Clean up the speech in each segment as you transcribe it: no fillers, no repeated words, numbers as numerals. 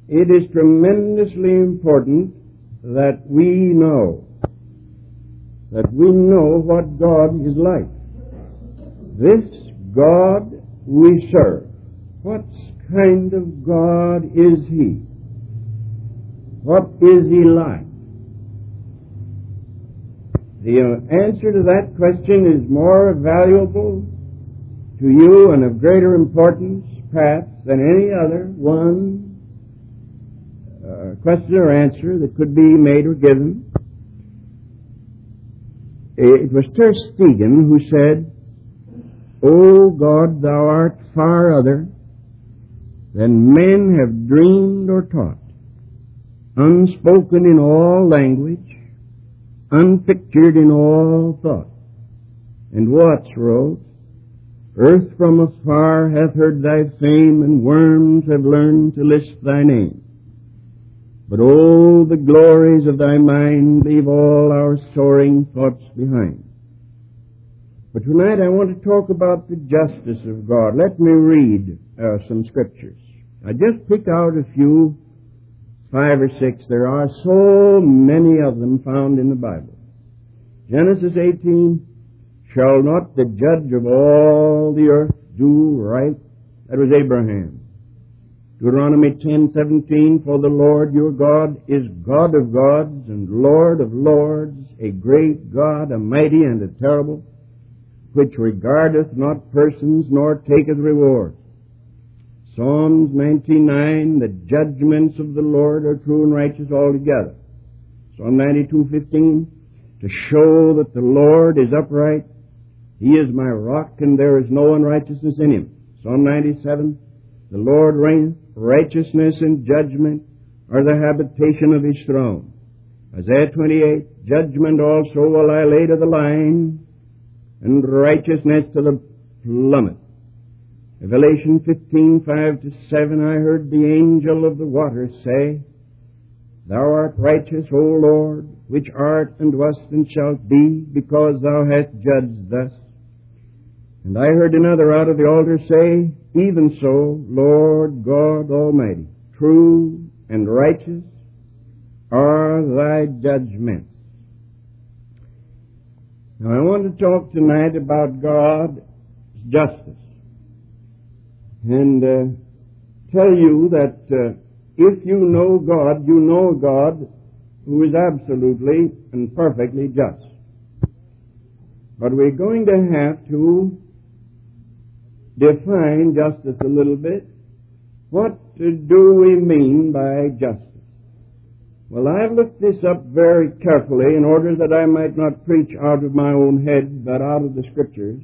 it is tremendously important that we know what God is like. This God we serve, what kind of God is He? What is He like? The answer to that question is more valuable to you and of greater importance, perhaps, than any other one question or answer that could be made or given. It was Tersteegen who said, O God, thou art far other than men have dreamed or taught, unspoken in all language, unpictured in all thought. And Watts wrote, Earth from afar hath heard thy fame, and worms have learned to lisp thy name. But oh, the glories of thy mind leave all our soaring thoughts behind. But tonight I want to talk about the justice of God. Let me read some scriptures. I just picked out a few, 5 or 6. There are so many of them found in the Bible. Genesis 18, shall not the judge of all the earth do right? That was Abraham. Deuteronomy 10:17, for the Lord your God is God of gods and Lord of lords, a great God, a mighty and a terrible, which regardeth not persons nor taketh reward. Psalms 99, the judgments of the Lord are true and righteous altogether. Psalm 92:15, to show that the Lord is upright, He is my rock and there is no unrighteousness in Him. Psalm 97, the Lord reigneth, righteousness and judgment are the habitation of His throne. Isaiah 28, judgment also will I lay to the line, and righteousness to the plummet. Revelation 15:5-7, I heard the angel of the waters say, Thou art righteous, O Lord, which art and wast and shalt be, because thou hast judged thus. And I heard another out of the altar say, Even so, Lord God Almighty, true and righteous are thy judgments. Now I want to talk tonight about God's justice. And tell you that if you know God, you know a God who is absolutely and perfectly just. But we're going to have to define justice a little bit. What do we mean by justice? Well, I've looked this up very carefully in order that I might not preach out of my own head, but out of the Scriptures.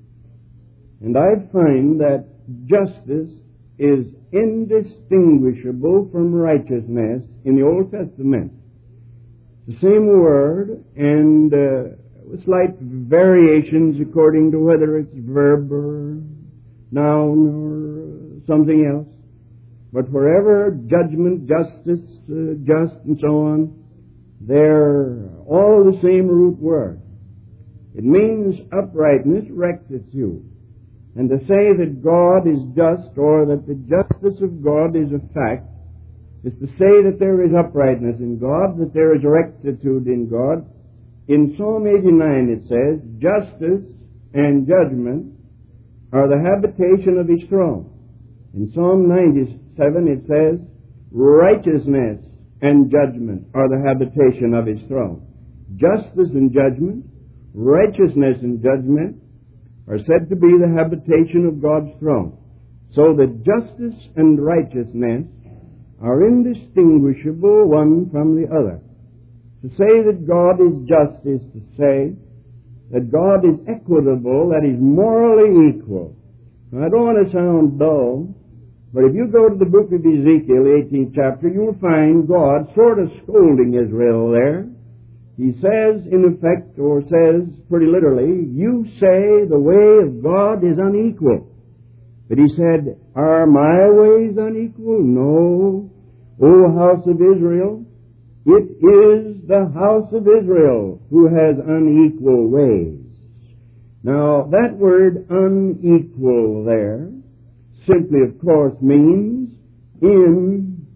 And I find that justice is indistinguishable from righteousness in the Old Testament. It's the same word, and with slight variations according to whether it's verb or noun or something else. But wherever judgment, justice, just, and so on, they're all the same root word. It means uprightness, rectitude. And to say that God is just, or that the justice of God is a fact, is to say that there is uprightness in God, that there is rectitude in God. In Psalm 89 it says, justice and judgment are the habitation of His throne. In Psalm 97 it says, righteousness and judgment are the habitation of His throne. Justice and judgment, righteousness and judgment are said to be the habitation of God's throne. So that justice and righteousness are indistinguishable one from the other. To say that God is just is to say that God is equitable, that He's morally equal. Now, I don't want to sound dull, but if you go to the book of Ezekiel, the 18th chapter, you'll find God sort of scolding Israel there. He says, in effect, or says pretty literally, you say the way of God is unequal. But He said, are my ways unequal? No. O house of Israel, it is the house of Israel who has unequal ways. Now, that word unequal there simply, of course, means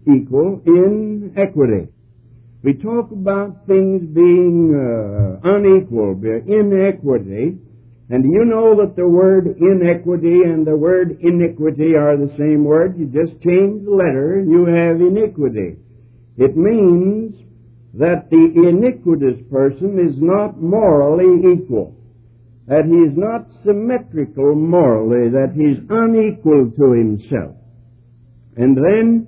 equal in equity. We talk about things being unequal, inequity, and you know that the word inequity and the word iniquity are the same word. You just change the letter and you have iniquity. It means that the iniquitous person is not morally equal, that he is not symmetrical morally, that he is unequal to himself. And then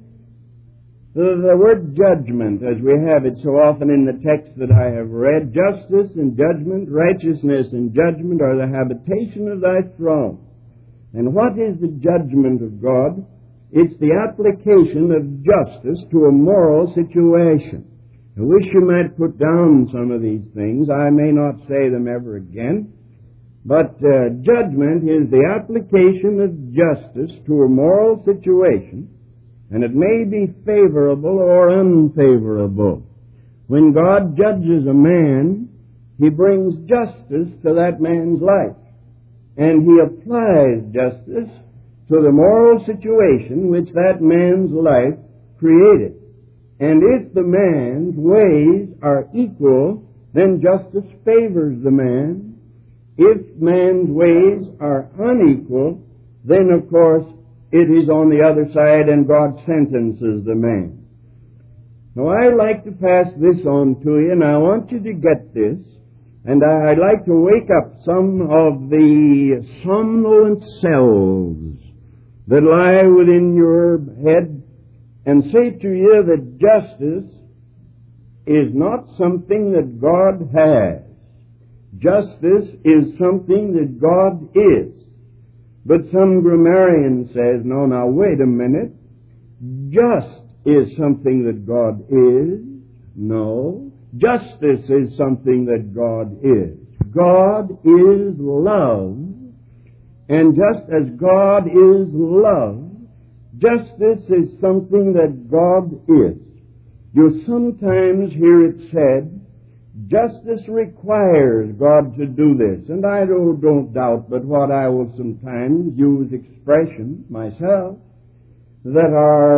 the word judgment, as we have it so often in the text that I have read, justice and judgment, righteousness and judgment are the habitation of thy throne. And what is the judgment of God? It's the application of justice to a moral situation. I wish you might put down some of these things. I may not say them ever again. But judgment is the application of justice to a moral situation, and it may be favorable or unfavorable. When God judges a man, He brings justice to that man's life, and He applies justice to the moral situation which that man's life created. And if the man's ways are equal, then justice favors the man. If man's ways are unequal, then of course it is on the other side and God sentences the man. Now I'd like to pass this on to you, and I want you to get this, and I'd like to wake up some of the somnolent cells that lie within your head and say to you that justice is not something that God has. Justice is something that God is. But some grammarian says, no, now wait a minute. Just is something that God is. No. Justice is something that God is. God is love. And just as God is love, justice is something that God is. You sometimes hear it said, justice requires God to do this. And I don't doubt but what I will sometimes use expressions myself that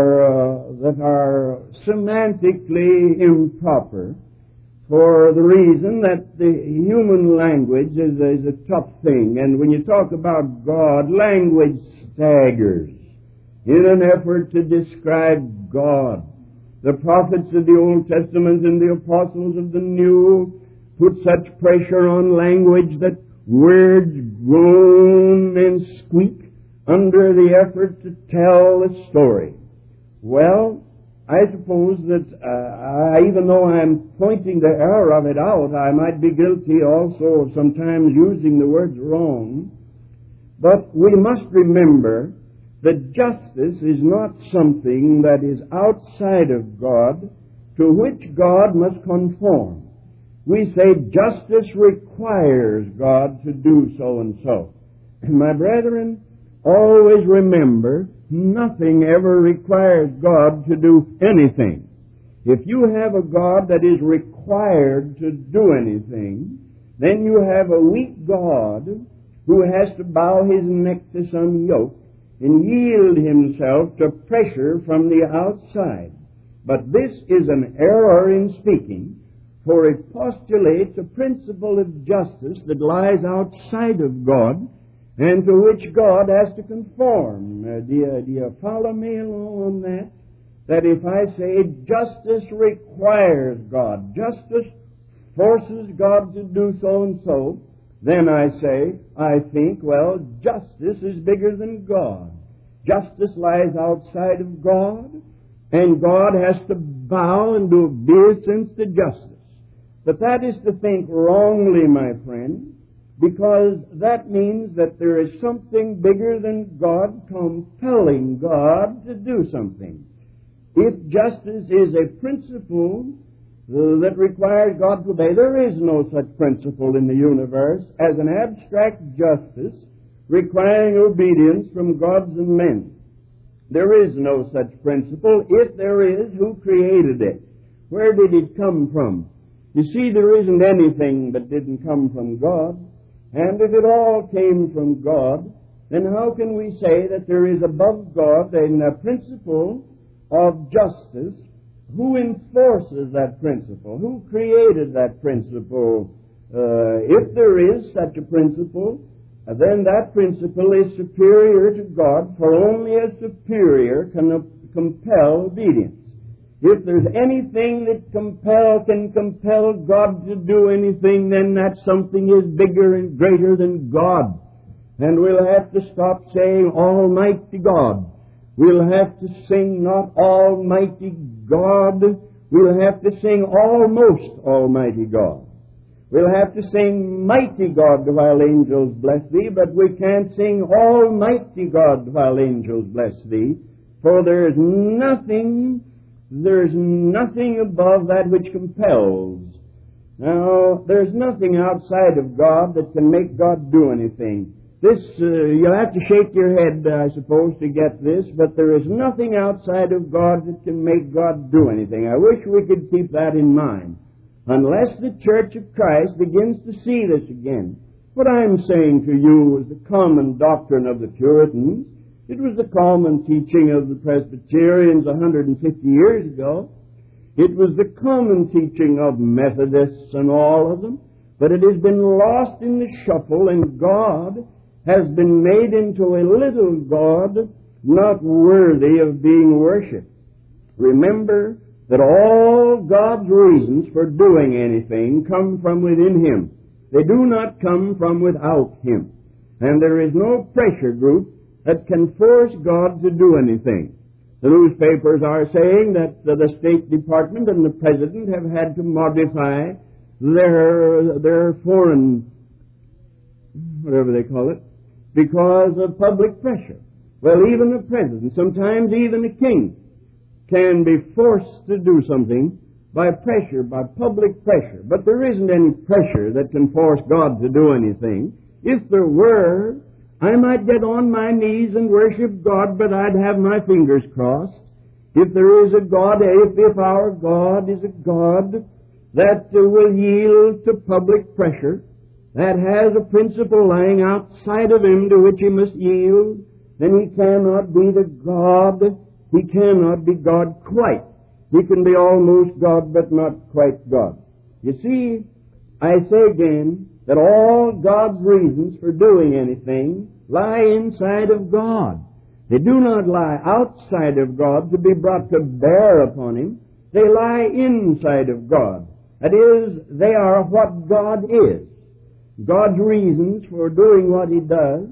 are semantically improper for the reason that the human language is a tough thing. And when you talk about God, language staggers in an effort to describe God. The prophets of the Old Testament and the apostles of the New put such pressure on language that words groan and squeak under the effort to tell the story. Well, I suppose that even though I'm pointing the error of it out, I might be guilty also of sometimes using the words wrong. But we must remember that justice is not something that is outside of God, to which God must conform. We say justice requires God to do so and so. And my brethren, always remember, nothing ever requires God to do anything. If you have a God that is required to do anything, then you have a weak God who has to bow his neck to some yoke and yield himself to pressure from the outside. But this is an error in speaking, for it postulates a principle of justice that lies outside of God and to which God has to conform. Do you follow me along on that? That if I say justice requires God, justice forces God to do so and so, then I think, well, justice is bigger than God. Justice lies outside of God, and God has to bow and do obeisance to justice. But that is to think wrongly, my friend, because that means that there is something bigger than God compelling God to do something. If justice is a principle that requires God to obey, there is no such principle in the universe as an abstract justice requiring obedience from gods and men. There is no such principle. If there is, who created it? Where did it come from? You see, there isn't anything that didn't come from God. And if it all came from God, then how can we say that there is above God a principle of justice, who enforces that principle? Who created that principle? If there is such a principle, then that principle is superior to God, for only a superior can compel obedience. If there's anything that can compel God to do anything, then that something is bigger and greater than God. And we'll have to stop saying Almighty God. We'll have to sing not Almighty God. We'll have to sing Almost Almighty God. We'll have to sing Mighty God while angels bless Thee, but we can't sing Almighty God while angels bless Thee, for there's nothing above that which compels. Now, there's nothing outside of God that can make God do anything. You'll have to shake your head, I suppose, to get this, but there is nothing outside of God that can make God do anything. I wish we could keep that in mind. Unless the Church of Christ begins to see this again. What I'm saying to you is the common doctrine of the Puritans. It was the common teaching of the Presbyterians 150 years ago. It was the common teaching of Methodists and all of them. But it has been lost in the shuffle, and God has been made into a little God, not worthy of being worshipped. Remember that all God's reasons for doing anything come from within Him. They do not come from without Him. And there is no pressure group that can force God to do anything. The newspapers are saying that the State Department and the President have had to modify their foreign, whatever they call it, because of public pressure. Well, even the President, sometimes even a king, can be forced to do something by pressure, by public pressure. But there isn't any pressure that can force God to do anything. If there were, I might get on my knees and worship God, but I'd have my fingers crossed. If there is a God, if our God is a God that will yield to public pressure, that has a principle lying outside of Him to which He must yield, then He cannot be the God. He cannot be God quite. He can be almost God, but not quite God. You see, I say again that all God's reasons for doing anything lie inside of God. They do not lie outside of God to be brought to bear upon Him. They lie inside of God. That is, they are what God is. God's reasons for doing what He does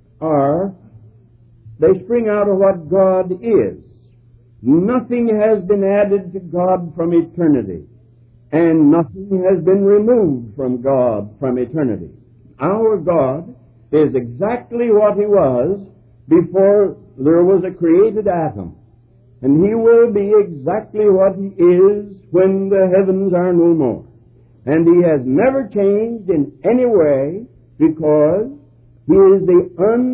they spring out of what God is. Nothing has been added to God from eternity, and nothing has been removed from God from eternity. Our God is exactly what He was before there was a created atom, and He will be exactly what He is when the heavens are no more. And He has never changed in any way, because He is the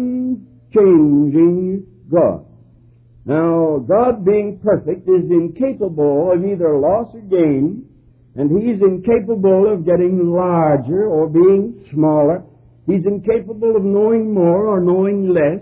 unchanging God. Now, God being perfect is incapable of either loss or gain, and He's incapable of getting larger or being smaller. He's incapable of knowing more or knowing less.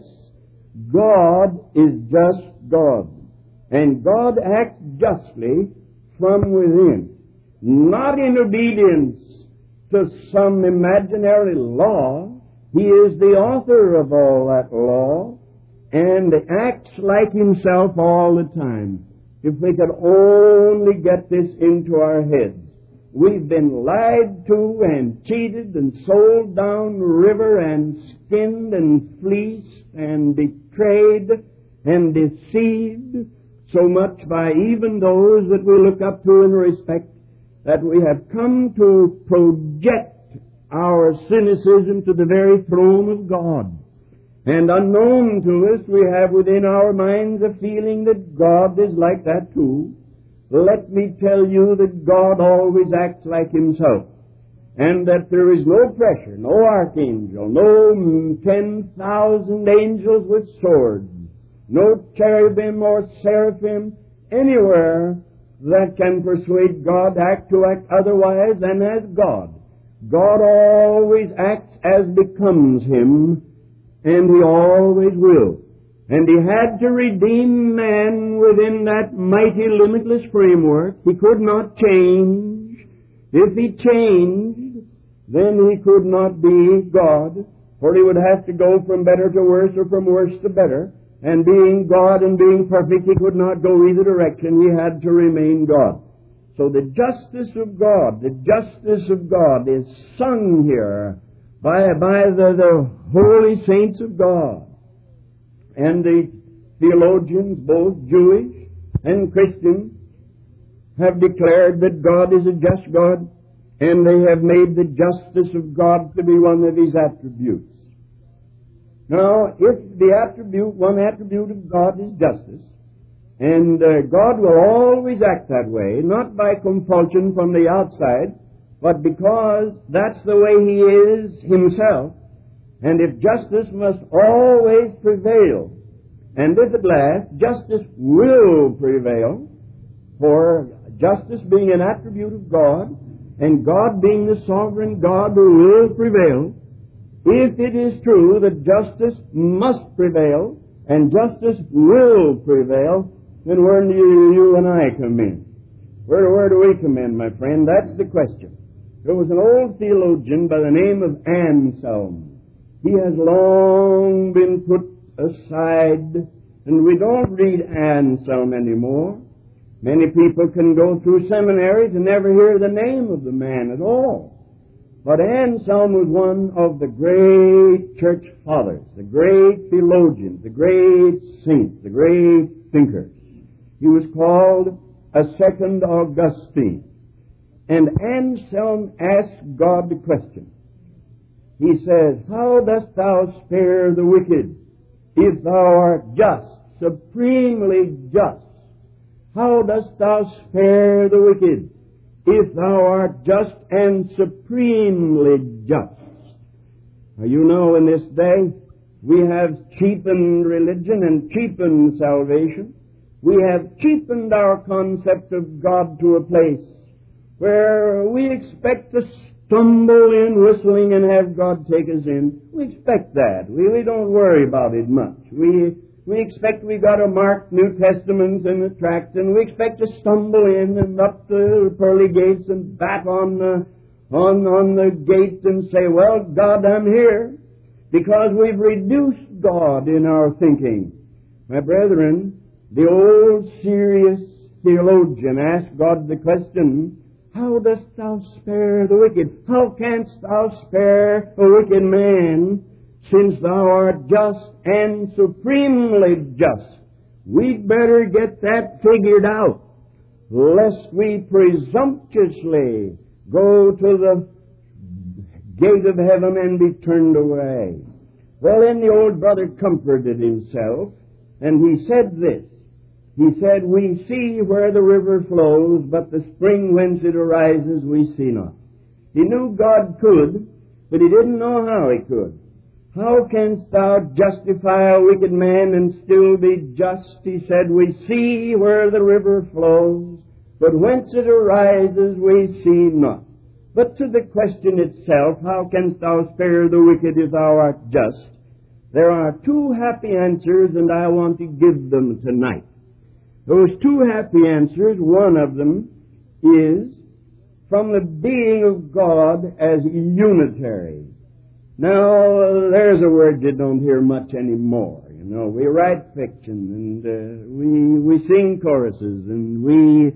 God is just God. And God acts justly from within, not in obedience to some imaginary law. He is the author of all that law, and acts like Himself all the time. If we could only get this into our heads. We've been lied to and cheated and sold down the river and skinned and fleeced and betrayed and deceived so much by even those that we look up to and respect, that we have come to project our cynicism to the very throne of God. And unknown to us, we have within our minds a feeling that God is like that too. Let me tell you that God always acts like Himself, and that there is no pressure, no archangel, no 10,000 angels with swords, no cherubim or seraphim anywhere that can persuade God to act otherwise than as God. God always acts as becomes Him, and He always will. And He had to redeem man within that mighty, limitless framework. He could not change. If He changed, then He could not be God, for He would have to go from better to worse or from worse to better. And being God and being perfect, He could not go either direction. He had to remain God. So the justice of God is sung here by the holy saints of God. And the theologians, both Jewish and Christian, have declared that God is a just God, and they have made the justice of God to be one of His attributes. Now, if one attribute of God is justice, and God will always act that way, not by compulsion from the outside, but because that's the way He is Himself. And if justice must always prevail, and if at last justice will prevail, for justice being an attribute of God, and God being the sovereign God who will prevail, if it is true that justice must prevail, and justice will prevail, then where do you and I come in? Where do we come in, my friend? That's the question. There was an old theologian by the name of Anselm. He has long been put aside, and we don't read Anselm anymore. Many people can go through seminaries and never hear the name of the man at all. But Anselm was one of the great church fathers, the great theologians, the great saints, the great thinkers. He was called a second Augustine. And Anselm asked God the question. He says, "How dost thou spare the wicked if thou art just, supremely just? How dost thou spare the wicked if thou art just and supremely just?" Now, you know, in this day, we have cheapened religion and cheapened salvation. We have cheapened our concept of God to a place where we expect to stumble in whistling and have God take us in. We expect that. We don't worry about it much. We expect we got to mark New Testaments in the tract, and we expect to stumble in and up the pearly gates and bat on the gate and say, "Well, God, I'm here," because we've reduced God in our thinking. My brethren, the old serious theologian asked God the question, "How dost thou spare the wicked? How canst thou spare a wicked man, since thou art just and supremely just?" We'd better get that figured out, lest we presumptuously go to the gate of heaven and be turned away. Well, then the old brother comforted himself, and he said this. He said, "We see where the river flows, but the spring whence it arises we see not." He knew God could, but he didn't know how he could. "How canst thou justify a wicked man and still be just?" He said, "We see where the river flows, but whence it arises we see not." But to the question itself, "How canst thou spare the wicked if thou art just?" there are two happy answers, and I want to give them tonight. Those two happy answers, one of them is from the being of God as unitary. Now, there's a word you don't hear much anymore. You know, we write fiction, and we sing choruses, and we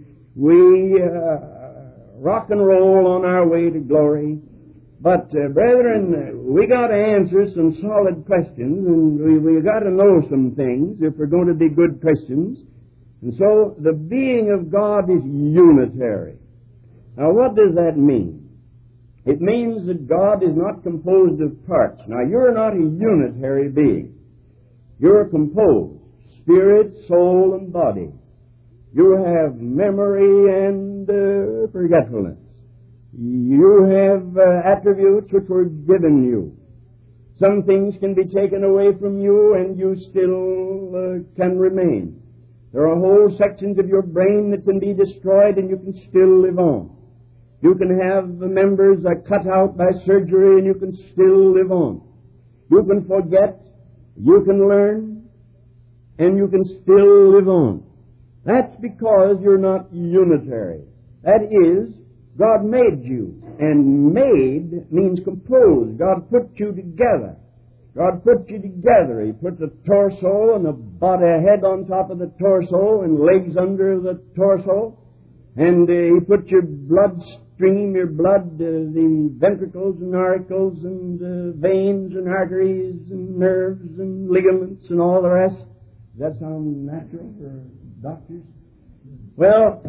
rock and roll on our way to glory. But, brethren, we got to answer some solid questions, and we got to know some things if we're going to be good Christians. And so, the being of God is unitary. Now, what does that mean? It means that God is not composed of parts. Now, you're not a unitary being. You're composed, spirit, soul, and body. You have memory and forgetfulness. You have attributes which were given you. Some things can be taken away from you, and you still can remain. There are whole sections of your brain that can be destroyed, and you can still live on. You can have the members cut out by surgery, and you can still live on. You can forget, you can learn, and you can still live on. That's because you're not unitary. That is, God made you, and made means composed. God put you together. God put you together. He put the torso and the body, head on top of the torso and legs under the torso. And He put your bloodstream, your blood, the ventricles and auricles and veins and arteries and nerves and ligaments and all the rest. Does that sound natural for doctors? Well,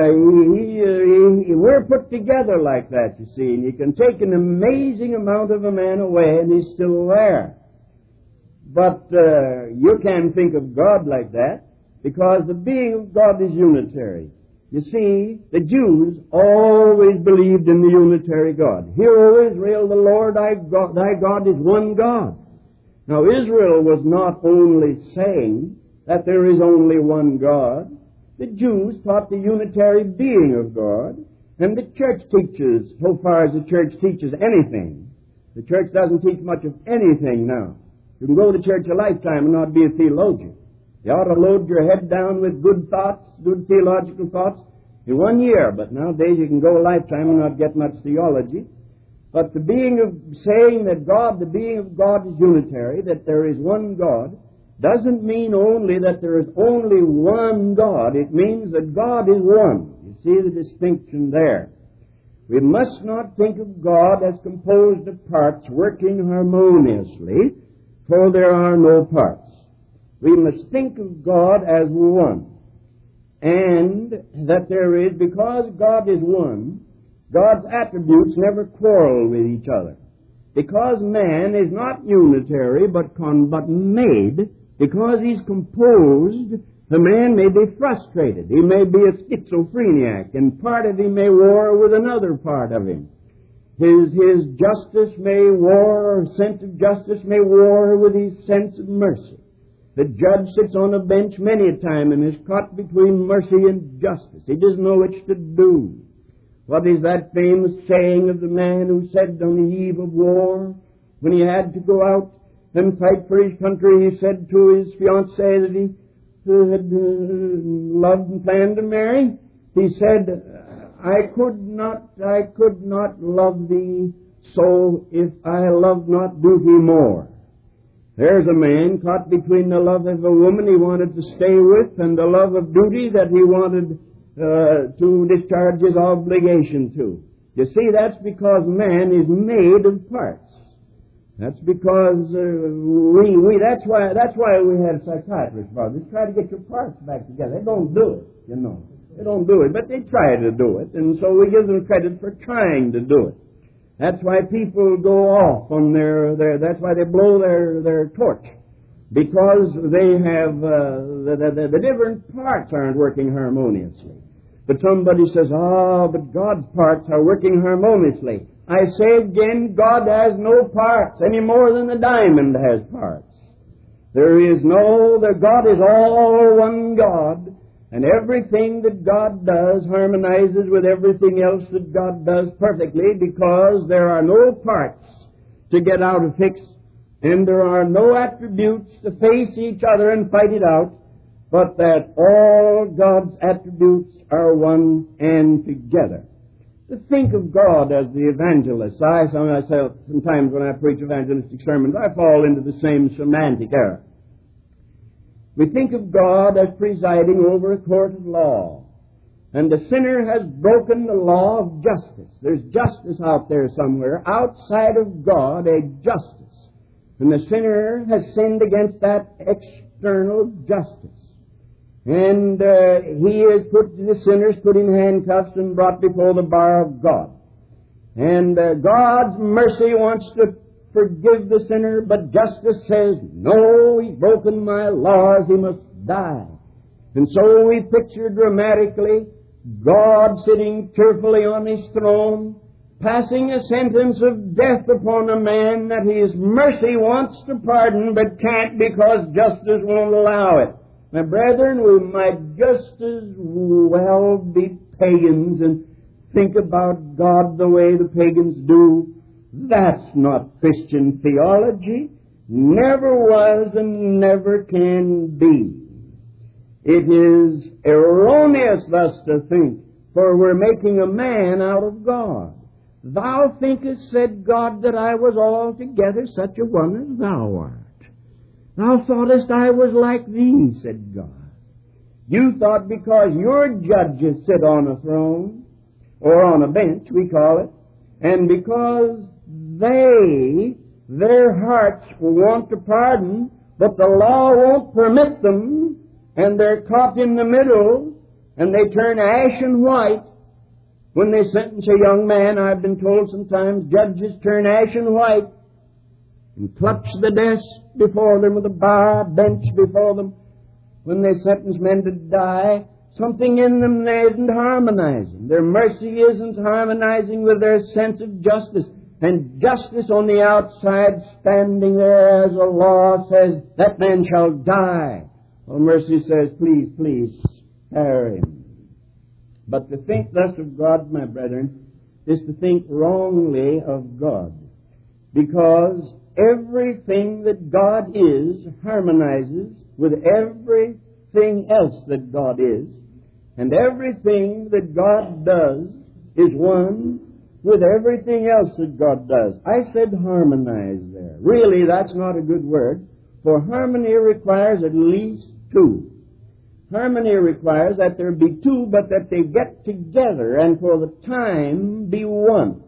we're put together like that, you see, and you can take an amazing amount of a man away and he's still there. But you can't think of God like that, because the being of God is unitary. You see, the Jews always believed in the unitary God. Hear, O Israel, the Lord thy God is one God. Now, Israel was not only saying that there is only one God. The Jews taught the unitary being of God, and the church teaches, so far as the church teaches anything. The church doesn't teach much of anything now. You can go to church a lifetime and not be a theologian. You ought to load your head down with good thoughts, good theological thoughts, in 1 year. But nowadays you can go a lifetime and not get much theology. But the being of saying that God, the being of God is unitary, that there is one God, doesn't mean only that there is only one God. It means that God is one. You see the distinction there. We must not think of God as composed of parts working harmoniously, for there are no parts. We must think of God as one. And that there is, because God is one, God's attributes never quarrel with each other. Because man is not unitary, but made, because he's composed, the man may be frustrated. He may be a schizophrenic, and part of him may war with another part of him. His justice may war, or sense of justice may war with his sense of mercy. The judge sits on a bench many a time and is caught between mercy and justice. He doesn't know which to do. What is that famous saying of the man who said on the eve of war, when he had to go out and fight for his country, he said to his fiancée that he had loved and planned to marry, he said, I could not love thee so if I loved not duty more. There's a man caught between the love of a woman he wanted to stay with and the love of duty that he wanted to discharge his obligation to. You see, that's because man is made of parts. That's because that's why we had psychiatrists, brothers, try to get your parts back together. They don't do it, you know. They don't do it, but they try to do it, and so we give them credit for trying to do it. That's why people go off on that's why they blow their torch. Because they have, the different parts aren't working harmoniously. But somebody says, but God's parts are working harmoniously. I say again, God has no parts any more than the diamond has parts. God is all one God. And everything that God does harmonizes with everything else that God does perfectly, because there are no parts to get out of fix, and there are no attributes to face each other and fight it out, but that all God's attributes are one and together. To think of God as the evangelist. Sometimes when I preach evangelistic sermons, I fall into the same semantic error. We think of God as presiding over a court of law. And the sinner has broken the law of justice. There's justice out there somewhere, outside of God, a justice. And the sinner has sinned against that external justice. And the sinner's put in handcuffs and brought before the bar of God. And God's mercy wants to forgive the sinner, but justice says, no, he's broken my laws, he must die. And so we picture dramatically God sitting cheerfully on his throne, passing a sentence of death upon a man that his mercy wants to pardon, but can't because justice won't allow it. My brethren, we might just as well be pagans and think about God the way the pagans do. That's not Christian theology. never was and never can be. It is erroneous thus to think, for we're making a man out of God. Thou thinkest, said God, that I was altogether such a one as thou art. Thou thoughtest I was like thee, said God. You thought because your judges sit on a throne, or on a bench, we call it, and because their hearts will want to pardon, but the law won't permit them, and they're caught in the middle, and they turn ashen white. When they sentence a young man, I've been told sometimes judges turn ashen white and clutch the desk before them with a bar bench before them. When they sentence men to die, something in them isn't harmonizing. Their mercy isn't harmonizing with their sense of justice. And justice on the outside, standing there as a law, says, that man shall die. Well, mercy says, please, please, spare him. But to think thus of God, my brethren, is to think wrongly of God. Because everything that God is harmonizes with everything else that God is. And everything that God does is one with everything else that God does. I said harmonize there. Really, that's not a good word, for harmony requires at least two. Harmony requires that there be two, but that they get together and for the time be one.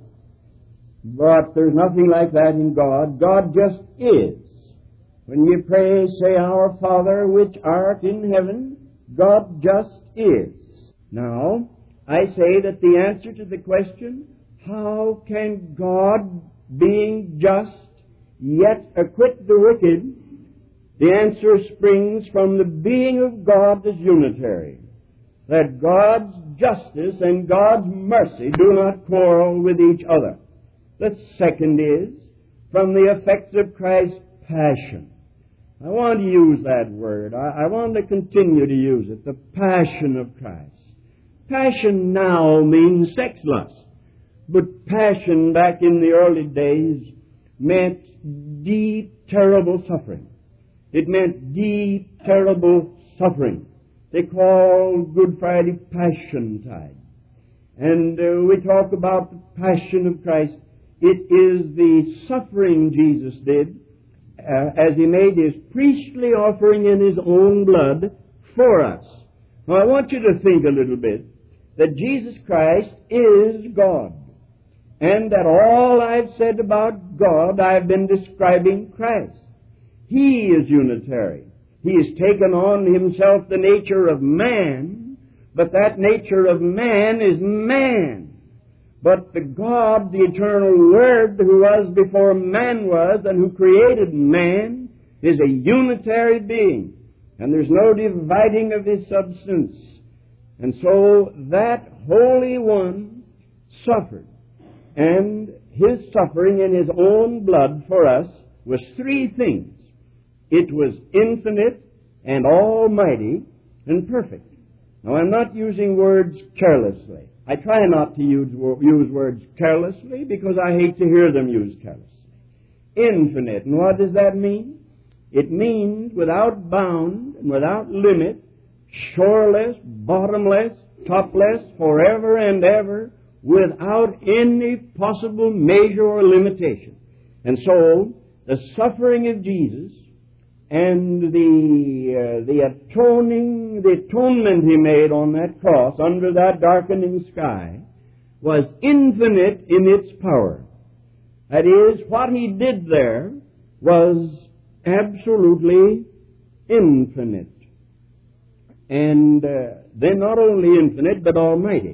But there's nothing like that in God. God just is. When you pray, say, Our Father which art in heaven, God just is. Now, I say that the answer to the question, how can God, being just, yet acquit the wicked, the answer springs from the being of God as unitary. That God's justice and God's mercy do not quarrel with each other. The second is from the effects of Christ's passion. I want to use that word. I want to continue to use it. The passion of Christ. Passion now means sex lust. But passion back in the early days meant deep, terrible suffering. It meant deep, terrible suffering. They call Good Friday Passion Tide. And we talk about the passion of Christ. It is the suffering Jesus did as He made His priestly offering in His own blood for us. Now I want you to think a little bit that Jesus Christ is God. And that all I've said about God, I've been describing Christ. He is unitary. He has taken on Himself the nature of man, but that nature of man is man. But the God, the eternal Word, who was before man was and who created man, is a unitary being. And there's no dividing of His substance. And so that Holy One suffered. And His suffering in His own blood for us was three things. It was infinite and almighty and perfect. Now, I'm not using words carelessly. I try not to use words carelessly because I hate to hear them used carelessly. Infinite. And what does that mean? It means without bound and without limit, shoreless, bottomless, topless, forever and ever, without any possible measure or limitation. And so, the suffering of Jesus and the atonement He made on that cross under that darkening sky was infinite in its power. That is, what He did there was absolutely infinite. And then not only infinite, but almighty.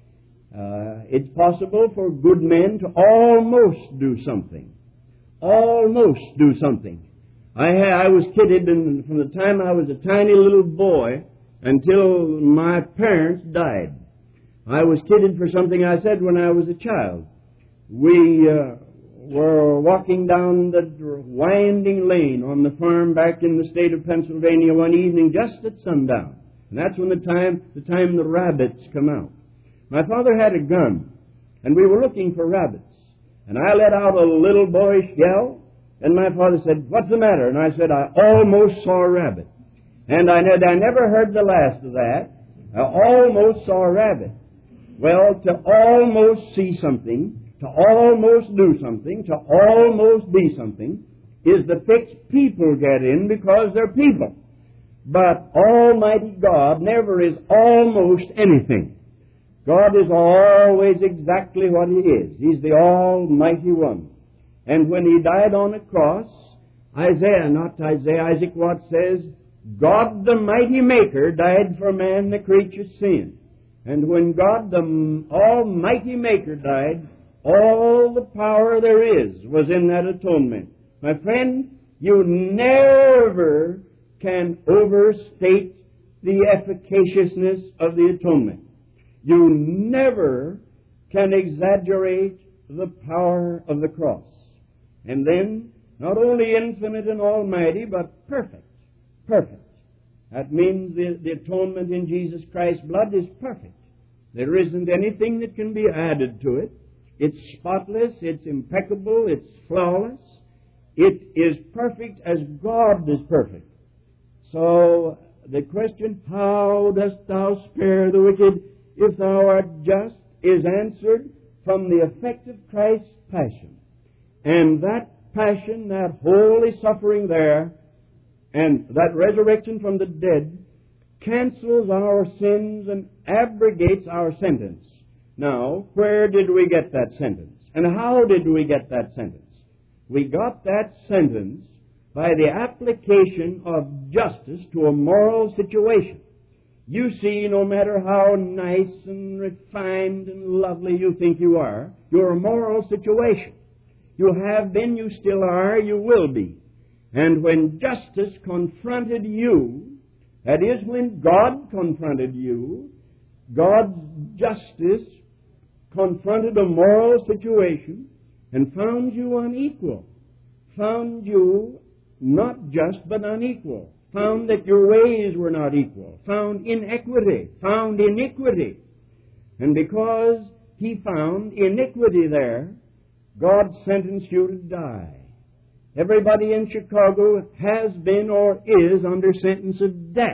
It's possible for good men to almost do something. Almost do something. I was kidded from the time I was a tiny little boy until my parents died. I was kidded for something I said when I was a child. We were walking down the winding lane on the farm back in the state of Pennsylvania one evening just at sundown. And that's when the time the rabbits come out. My father had a gun, and we were looking for rabbits. And I let out a little boyish yell, And my father said, "What's the matter?" And I said, "I almost saw a rabbit." And I never heard the last of that. I almost saw a rabbit. Well, to almost see something, to almost do something, to almost be something, is the fix people get in because they're people. But Almighty God never is almost anything. God is always exactly what He is. He's the Almighty One. And when He died on the cross, Isaac Watts says, God the mighty Maker died for man the creature's sin. And when God the Almighty Maker died, all the power there is was in that atonement. My friend, you never can overstate the efficaciousness of the atonement. You never can exaggerate the power of the cross. And then, not only infinite and almighty, but perfect. Perfect. That means the atonement in Jesus Christ's blood is perfect. There isn't anything that can be added to it. It's spotless, it's impeccable, it's flawless. It is perfect as God is perfect. So, the question, how dost thou spare the wicked if thou art just, is answered from the effect of Christ's passion. And that passion, that holy suffering there, and that resurrection from the dead, cancels our sins and abrogates our sentence. Now, where did we get that sentence? And how did we get that sentence? We got that sentence by the application of justice to a moral situation. You see, no matter how nice and refined and lovely you think you are, you're a moral situation. You have been, you still are, you will be. And when justice confronted you, that is, when God confronted you, God's justice confronted a moral situation and found you unequal, found you not just but unequal, found that your ways were not equal, found inequity, found iniquity. And because He found iniquity there, God sentenced you to die. Everybody in Chicago has been or is under sentence of death.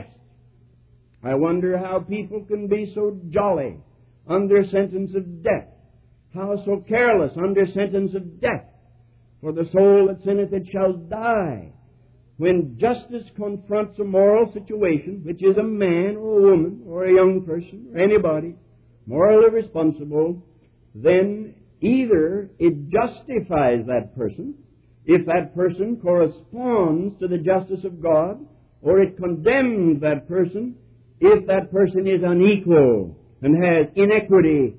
I wonder how people can be so jolly under sentence of death. How so careless under sentence of death. For the soul that sinneth, it shall die. When justice confronts a moral situation, which is a man or a woman or a young person or anybody morally responsible, then either it justifies that person, if that person corresponds to the justice of God, or it condemns that person if that person is unequal and has iniquity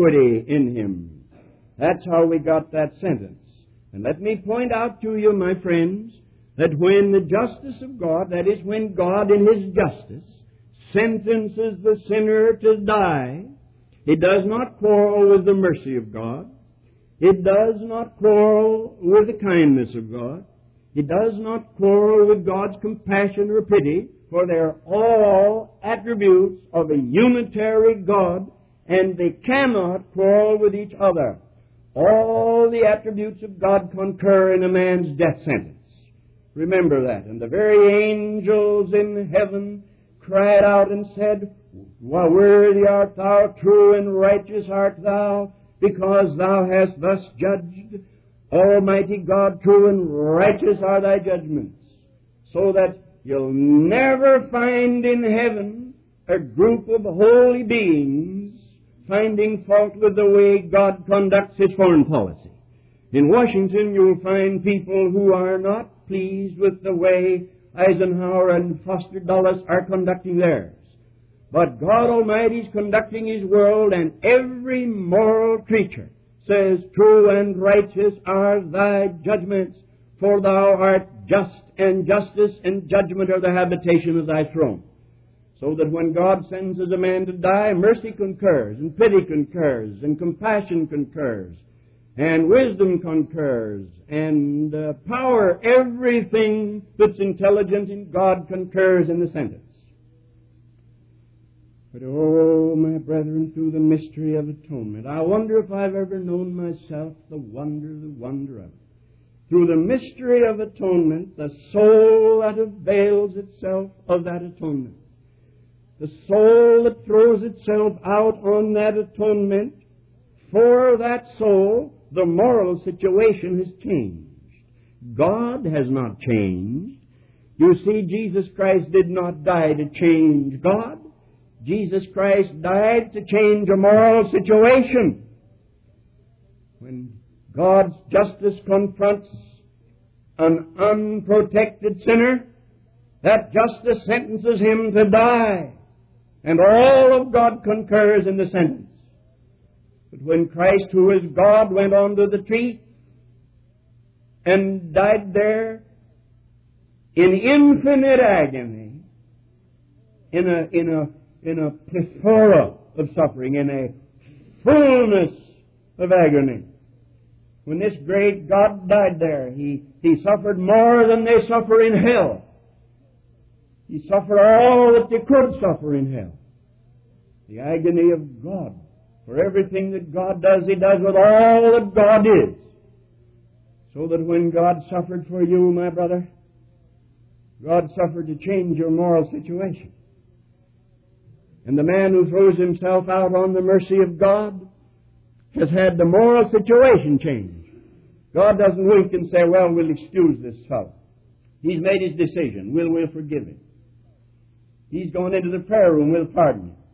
in him. That's how we got that sentence. And let me point out to you, my friends, that when the justice of God, that is, when God in His justice sentences the sinner to die, He does not quarrel with the mercy of God. It does not quarrel with the kindness of God. It does not quarrel with God's compassion or pity, for they are all attributes of a unitary God, and they cannot quarrel with each other. All the attributes of God concur in a man's death sentence. Remember that. And the very angels in heaven cried out and said, "Why, worthy art thou, true and righteous art thou, because thou hast thus judged. Almighty God, true and righteous are thy judgments." So that you'll never find in heaven a group of holy beings finding fault with the way God conducts His foreign policy. In Washington, you'll find people who are not pleased with the way Eisenhower and Foster Dulles are conducting theirs. But God Almighty is conducting His world, and every moral creature says, "True and righteous are thy judgments, for thou art just, and justice and judgment are the habitation of thy throne." So that when God sentences a man to die, mercy concurs, and pity concurs, and compassion concurs, and wisdom concurs, and power, everything that's intelligent in God concurs in the sentence. But oh, my brethren, through the mystery of atonement, I wonder if I've ever known myself the wonder of it. through the mystery of atonement, the soul that avails itself of that atonement, the soul that throws itself out on that atonement, for that soul, the moral situation has changed. God has not changed. You see, Jesus Christ did not die to change God. Jesus Christ died to change a moral situation. When God's justice confronts an unprotected sinner, that justice sentences him to die, and all of God concurs in the sentence. But when Christ, who is God, went onto the tree and died there in infinite agony, in a plethora of suffering, in a fullness of agony, when this great God died there, He suffered more than they suffer in hell. He suffered all that they could suffer in hell. The agony of God. For everything that God does, He does with all that God is. So that when God suffered for you, my brother, God suffered to change your moral situation. And the man who throws himself out on the mercy of God has had the moral situation changed. God doesn't wink and say, well, we'll excuse this fellow. He's made his decision. We'll forgive him. He's gone into the prayer room. We'll pardon him.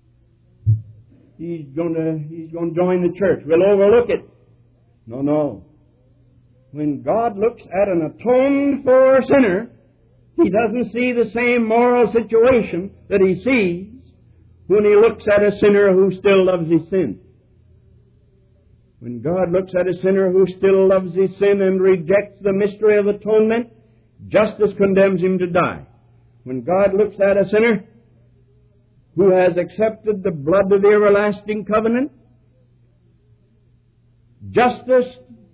He's going to join the church. We'll overlook it. No. When God looks at an atoned for sinner, He doesn't see the same moral situation that He sees when He looks at a sinner who still loves his sin. When God looks at a sinner who still loves his sin and rejects the mystery of atonement, justice condemns him to die. When God looks at a sinner who has accepted the blood of the everlasting covenant, justice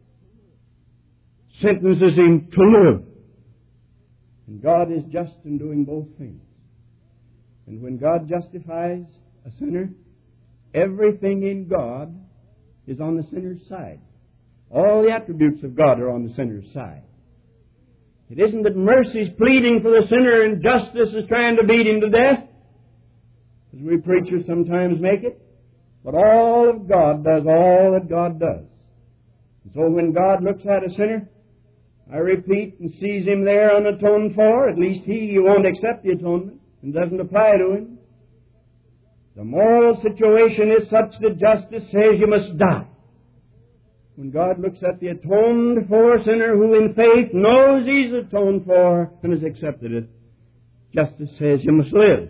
sentences him to live. And God is just in doing both things. And when God justifies a sinner, everything in God is on the sinner's side. All the attributes of God are on the sinner's side. It isn't that mercy is pleading for the sinner and justice is trying to beat him to death, as we preachers sometimes make it, but all of God does all that God does. And so when God looks at a sinner, I repeat, and sees him there unatoned for, at least he won't accept the atonement and doesn't apply to him, the moral situation is such that justice says you must die. When God looks at the atoned for sinner who in faith knows he's atoned for and has accepted it, justice says you must live.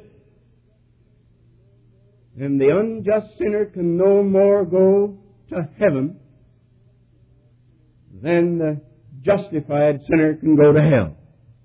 And the unjust sinner can no more go to heaven than the justified sinner can go to hell.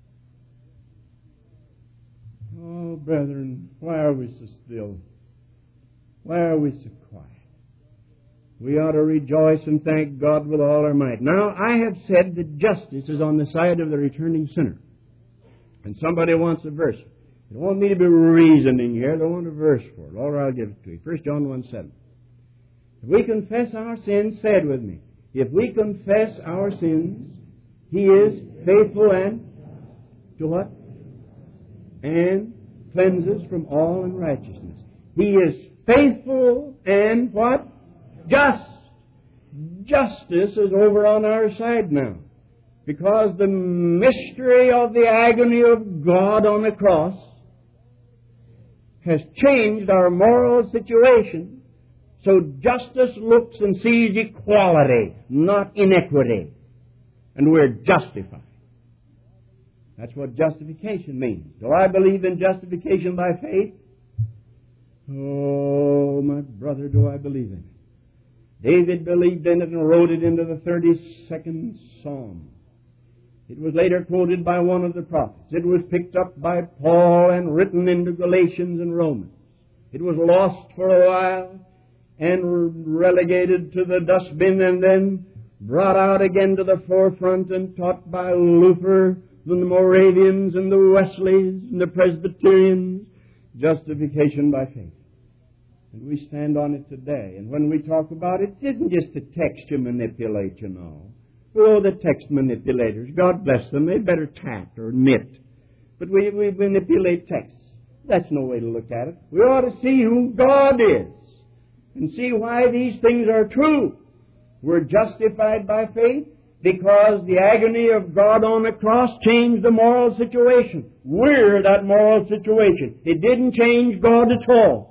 Oh, brethren, why are we so still? Why are we so quiet? We ought to rejoice and thank God with all our might. Now, I have said that justice is on the side of the returning sinner. And somebody wants a verse. They don't want me to be reasoning here. They want a verse for it. All right, I'll give it to you. 1 John 1:7. If we confess our sins, say it with me. If we confess our sins, He is faithful and to what? And cleanses from all unrighteousness. He is faithful and what? Just. Justice is over on our side now. Because the mystery of the agony of God on the cross has changed our moral situation, so justice looks and sees equality, not inequity. And we're justified. That's what justification means. Do I believe in justification by faith? Oh, my brother, do I believe in it. David believed in it and wrote it into the 32nd Psalm. It was later quoted by one of the prophets. It was picked up by Paul and written into Galatians and Romans. It was lost for a while and relegated to the dustbin and then brought out again to the forefront and taught by Luther and the Moravians and the Wesleys and the Presbyterians. Justification by faith. And we stand on it today. And when we talk about it, it isn't just a text you manipulate, you know. Oh, the text manipulators, God bless them, they better tact or admit. But we manipulate texts. That's no way to look at it. We ought to see who God is and see why these things are true. We're justified by faith because the agony of God on the cross changed the moral situation. We're that moral situation. It didn't change God at all.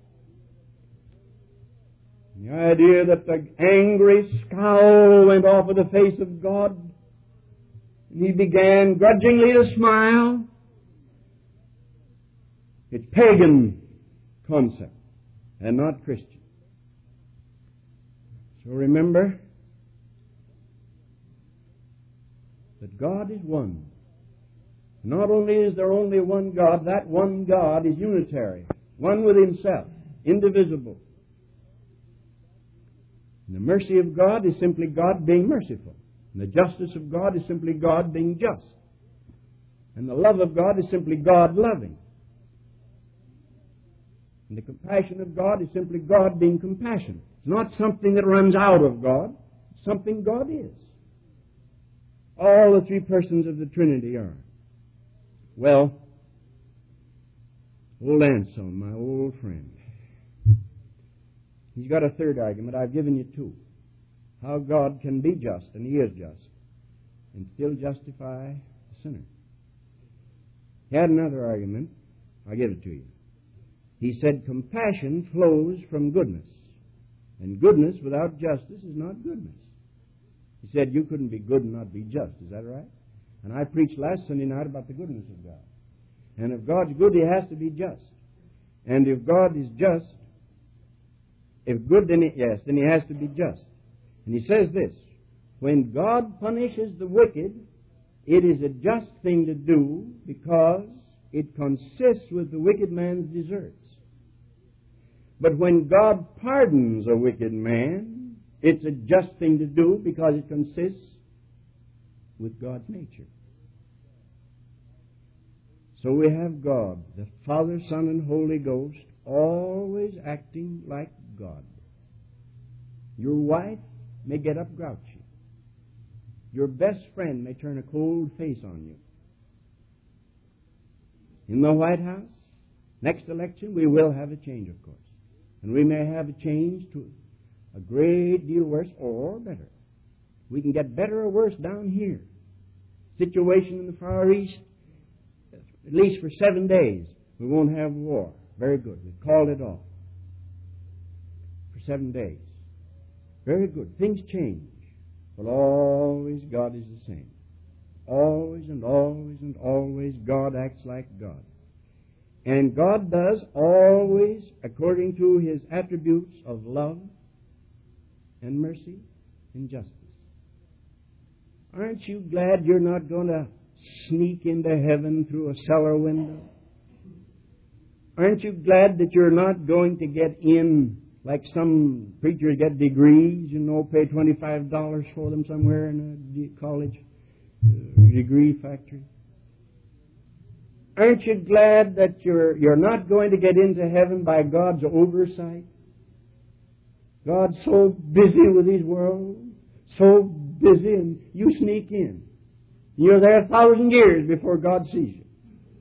The idea that the angry scowl went off of the face of God, and He began grudgingly to smile, it's pagan concept and not Christian. So remember that God is one. Not only is there only one God, that one God is unitary, one with Himself, indivisible. And the mercy of God is simply God being merciful. And the justice of God is simply God being just. And the love of God is simply God loving. And the compassion of God is simply God being compassionate. It's not something that runs out of God. It's something God is. All the three persons of the Trinity are. Well, old Anselm, my old friend, he's got a third argument. I've given you two. How God can be just, and He is just, and still justify the sinner. He had another argument. I'll give it to you. He said compassion flows from goodness, and goodness without justice is not goodness. He said you couldn't be good and not be just. Is that right? And I preached last Sunday night about the goodness of God. And if God's good, He has to be just. And if God is just, if good, then He has to be just. And he says this, when God punishes the wicked, it is a just thing to do because it consists with the wicked man's deserts. But when God pardons a wicked man, it's a just thing to do because it consists with God's nature. So we have God, the Father, Son, and Holy Ghost, always acting like God. Your wife may get up grouchy. Your best friend may turn a cold face on you. In the White House, next election, we will have a change, of course. And we may have a change to a great deal worse or better. We can get better or worse down here. Situation in the Far East, at least for 7 days, we won't have war. Very good. We've called it off. For 7 days. Very good. Things change. But always God is the same. Always and always and always God acts like God. And God does always according to His attributes of love and mercy and justice. Aren't you glad you're not going to sneak into heaven through a cellar window? Aren't you glad that you're not going to get in like some preachers get degrees, pay $25 for them somewhere in a college degree factory? Aren't you glad that you're not going to get into heaven by God's oversight? God's so busy with His world, so busy, and you sneak in. You're there 1,000 years before God sees you.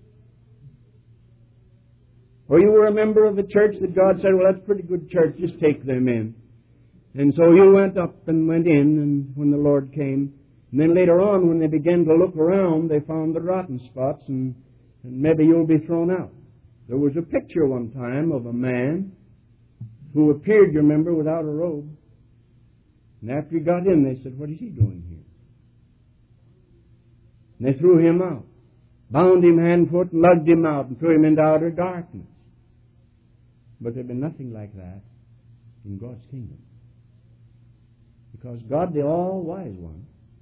Or you were a member of a church that God said, well, that's a pretty good church, just take them in. And so you went up and went in, and when the Lord came, and then later on when they began to look around, they found the rotten spots, and maybe you'll be thrown out. There was a picture one time of a man who appeared, you remember, without a robe. And after he got in, they said, what is he doing here? And they threw him out, bound him hand and foot, and lugged him out, and threw him into outer darkness. But there'd been nothing like that in God's kingdom. Because God, the All-Wise One,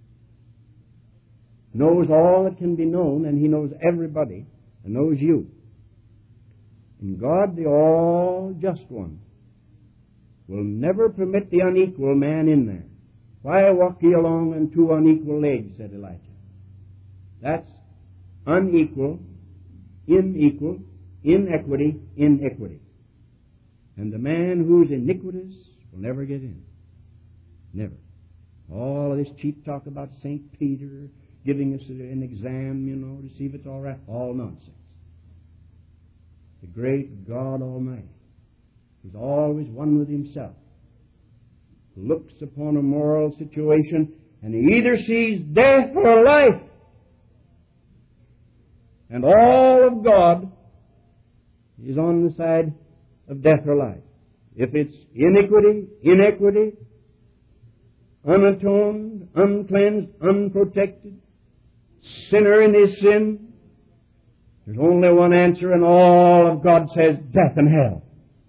knows all that can be known, and He knows everybody, and knows you. And God, the All-Just One, will never permit the unequal man in there. Why walk ye along on two unequal legs, said Elijah. That's unequal, inequal, inequity, inequity. And the man who's iniquitous will never get in. Never. All of this cheap talk about St. Peter giving us an exam, to see if it's all right. All nonsense. The great God Almighty, who's always one with Himself, looks upon a moral situation and He either sees death or life. And all of God is on the side of death or life. If it's iniquity, inequity, unatoned, uncleansed, unprotected, sinner in his sin, there's only one answer, and all of God says death and hell.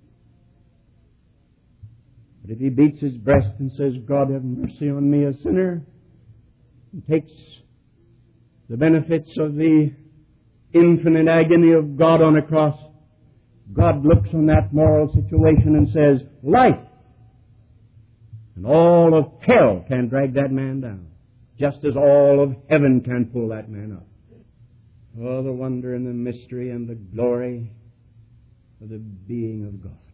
But if he beats his breast and says, God have mercy on me, a sinner, and takes the benefits of the infinite agony of God on a cross, God looks on that moral situation and says, life. And all of hell can drag that man down, just as all of heaven can pull that man up. Oh, the wonder and the mystery and the glory of the being of God.